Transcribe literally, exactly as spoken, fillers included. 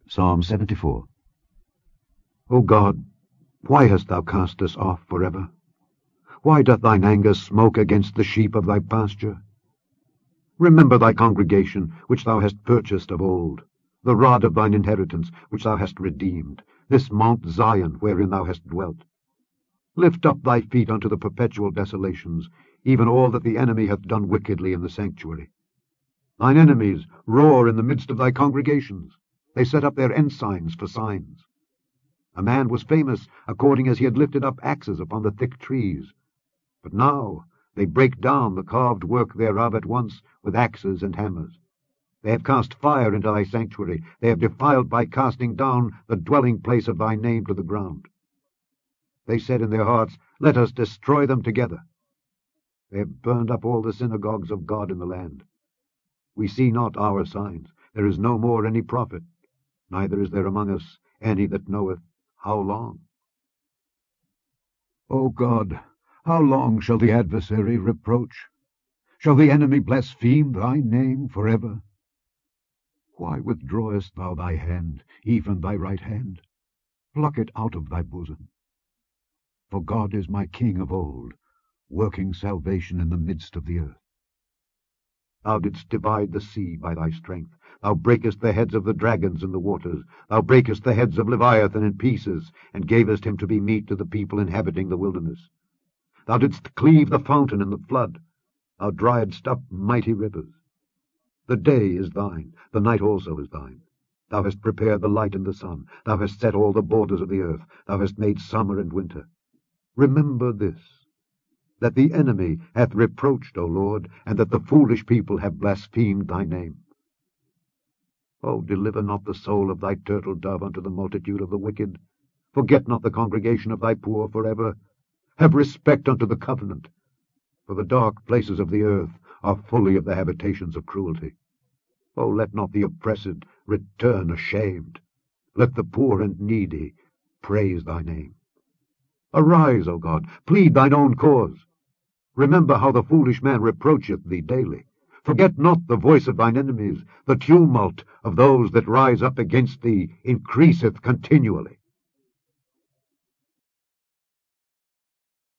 Psalm seventy-four. O God, why hast thou cast us off for ever? Why doth thine anger smoke against the sheep of thy pasture? Remember thy congregation, which thou hast purchased of old, the rod of thine inheritance, which thou hast redeemed, this Mount Zion, wherein thou hast dwelt. Lift up thy feet unto the perpetual desolations, even all that the enemy hath done wickedly in the sanctuary. Thine enemies roar in the midst of thy congregations. They set up their ensigns for signs. A man was famous according as he had lifted up axes upon the thick trees. But now they break down the carved work thereof at once with axes and hammers. They have cast fire into thy sanctuary. They have defiled by casting down the dwelling place of thy name to the ground. They said in their hearts, Let us destroy them together. They have burned up all the synagogues of God in the land. We see not our signs. There is no more any prophet, neither is there among us any that knoweth how long. O God, how long shall the adversary reproach? Shall the enemy blaspheme thy name forever? Why withdrawest thou thy hand, even thy right hand? Pluck it out of thy bosom. For God is my King of old, working salvation in the midst of the earth. Thou didst divide the sea by thy strength. Thou breakest the heads of the dragons in the waters. Thou breakest the heads of Leviathan in pieces, and gavest him to be meat to the people inhabiting the wilderness. Thou didst cleave the fountain in the flood. Thou driedst up mighty rivers. The day is thine, the night also is thine. Thou hast prepared the light and the sun. Thou hast set all the borders of the earth. Thou hast made summer and winter. Remember this, that the enemy hath reproached, O Lord, and that the foolish people have blasphemed thy name. O deliver not the soul of thy turtle dove unto the multitude of the wicked. Forget not the congregation of thy poor forever. Have respect unto the covenant, for the dark places of the earth are fully of the habitations of cruelty. O let not the oppressed return ashamed. Let the poor and needy praise thy name. Arise, O God, plead thine own cause. Remember how the foolish man reproacheth thee daily. Forget not the voice of thine enemies. The tumult of those that rise up against thee increaseth continually.